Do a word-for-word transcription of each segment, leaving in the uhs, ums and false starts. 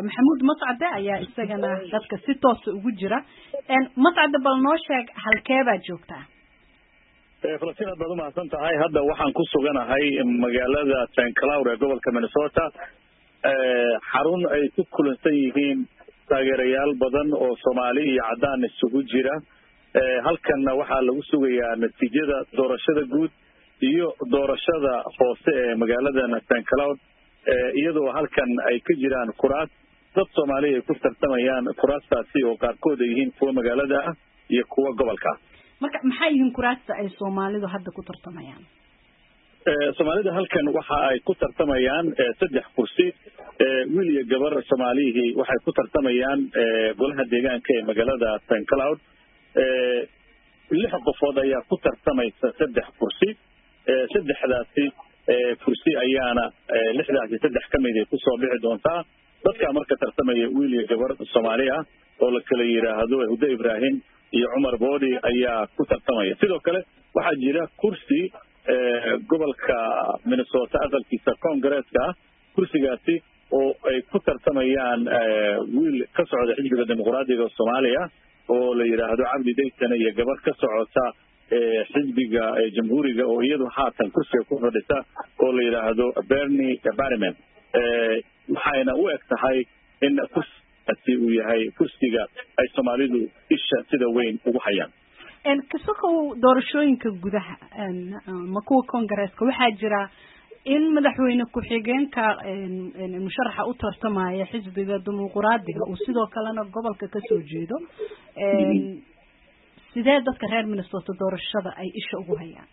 maxamuud mascade ayaa isagana dadka si toos ugu jira een mascade bal noo sheeg halkee baad joogtaa Falastiin aad baad u mahadsan tahay hadda waxaan ku suganahay magaalada Saint Cloud ee gobolka Minnesota xarun ay ku kulansan yihiin taageerayaal badan oo Soomaali iyo cadaan isugu jira halkan waxaa lagu sugayaa natiijada doorashada guud iyo doorashada hoose ee magaalada Saint Cloud iyadoo halkan ay ka jiraan kuraas dad Soomaali ay ku tartamayaan kuraastaasi oo qaarkood ay yihiin kuwa magaalada ah iyo kuwa gobolka marka maxay yihiin kuraasta ay Soomaalidu hadda ku tartamayaan ee Soomaalida halkan waxa ay ku tartamayaan saddex kursi ee wiil iyo gabar Soomaalihi waxay ku tartamayaan golaha deegaanka ee magaalada Saint Cloud ee lix qofood ayaa ku tartamaysa saddex kursi ee saddexdaasi ee kursi ayaana lixdaasi saddex kamid ah ku soo bixi doontaa dadka marka tartamaya wiil iyo gabar Soomaali ah oo la kala yiraahdo Huda Ibrahim iyo Umar Boodi ayaa ku tartamaya sidoo kale waxa jira kursi ee gobolka Minnesota aqalkiisa Congress-ka kursigaasi oo ay ku tartamayaan wiil ka socda xisbiga dimuqraadiga Soomaaliya oo la yiraahdo Cabdi Daysan iyo gabar ka socota ee xisbiga jamhuuriga oo iyadu haatan kursiga ku fadhisa oo la yiraahdo Bernie Barman ee waxayna u egtahay in kursigaasi uu yahay kursiga ay Soomaalidu isha sida weyn ugu hayaan een kasoo doorashooyinka gudaha een ma kuwa Congress-ka waxa jira in madaxweyne ku-xigeenka een musharaxa u tartamaya xisbiga dimuqraadiga oo sidoo kalena gobolka ka soo jeedo een sidee dadka reer Minnesota doorashada ay isha ugu hayaan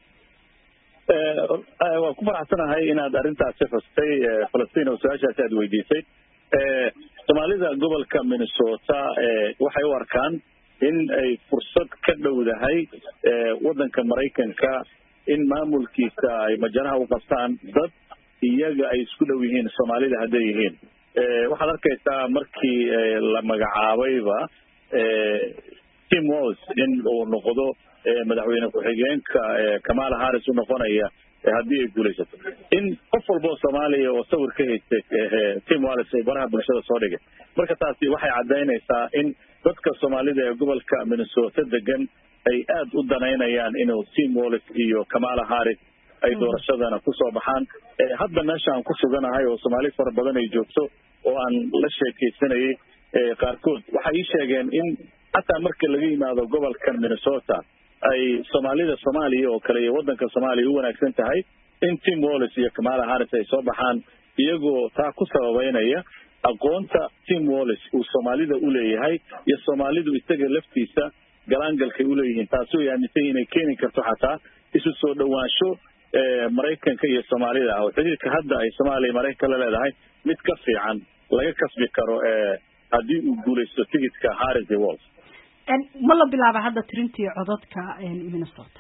ee waa ku faraxsanahay inaad arintaas fastay Falastiin oo su'aashaas aad weydiisay ee Soomaalida gobolka Minnesota ee waxay u arkaan in ay fursad ka dhowdahay ee wadanka Mareykanka in maamulkiisa ay majaraha u qabtaan dad iyaga ay isku dhow yihiin Soomaalida haday yihiin ee waxaad arkaysaa markii la magacaabayba ee Tim Walz in uu noqdo madaxweyne ku-xigeenka Kamala Harris uu noqonaya haddii ay guulaysato in qof walba Soomaaliya oo sawir ka haystay Tim Walz ay baraha bulshada soo dhigay marka taasi waxay cadeynaysaa in dadka Soomaalida ee gobolka Minnesota degan ay aad u danaynayaan inuu Tim Walz iyo Kamala Harris ay doorashadana ku soo baxaan hadda meesha aan ku suganahay oo Soomaali fara badan ay joogto oo aan la sheekaysanayay qaarkood waxay ii sheegeen in hatta marka laga yimaado gobolka Minnesota ay Soomaalida Soomaaliya oo kale iyo wadanka Soomaaliya u wanaagsan tahay in Tim Walz iyo Kamala Harris ay soo baxaan iyagoo taa ku sababeynaya aqoonta Tim Walz uu Soomaalida u leeyahay iyo Soomaalidu isaga laftiisa galaangalka u leeyihiin taasoo yaanisay inay keeni karto xataa isu soo dhawaansho ee Mareykanka iyo Soomaalida oo xiriirka hadda ay Soomaaliya Mareykanka la leedahay mid ka fiican laga kasbi karo ee haddii uu guulaysto tigidhka Harris iyo Walz een ma la bilaabo hadda tirintii codadka ee Minnesota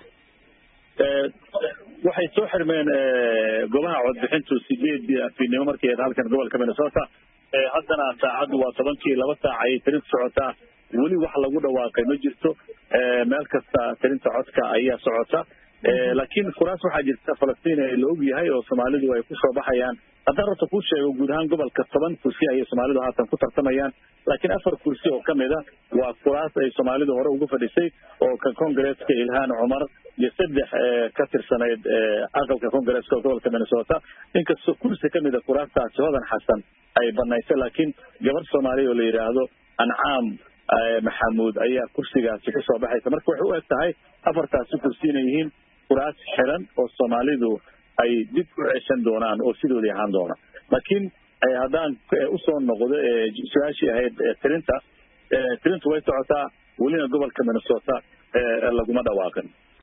ee waxay soo xirmeen ee gobaha codbixintu sideed fiidnimo markii ay halkan gobolka Minnesota ee haddana saacadu waa tobankii laba saac ay tirin socotaa weli wax lagu dhawaaqay ma jirto ee meel kasta tirinta codka ayaa socota ee laakiin kuraas waxaa jirta Falastiin ee la og yahay oo Soomaalidu ay ku soo baxayaan haddaan rabto ku sheego guud ahaan gobolka toban kursi ay Soomaalidu haatan ku tartamayaan laakiin afar kursi oo kamid ah waa kuraas ay Soomaalidu hore ugu fadhisay oo ka Congress-ka Ilhaan Umar iyo saddex ka tirsaneyd aqalka Congress-ka gobolka Minnesota inkastoo kursi kamid ah kuraastaas Hodan Xasan ay banaysay laakiin gabar Soomaali oo la yiraahdo Ancaam Maxamuud ayaa kursigaasi ku soo baxaysa marka wuxuu u egtahay afartaas kursi inay yihiin kuraas xiran oo Soomaalidu ay dib u ceshan doonaan oo sidoodii ahaan doona laakiin haddaan u soo noqdo su'aashii ahayd tirinta tirintu way socotaa welina gobolka Minnesota laguma dhawaaqin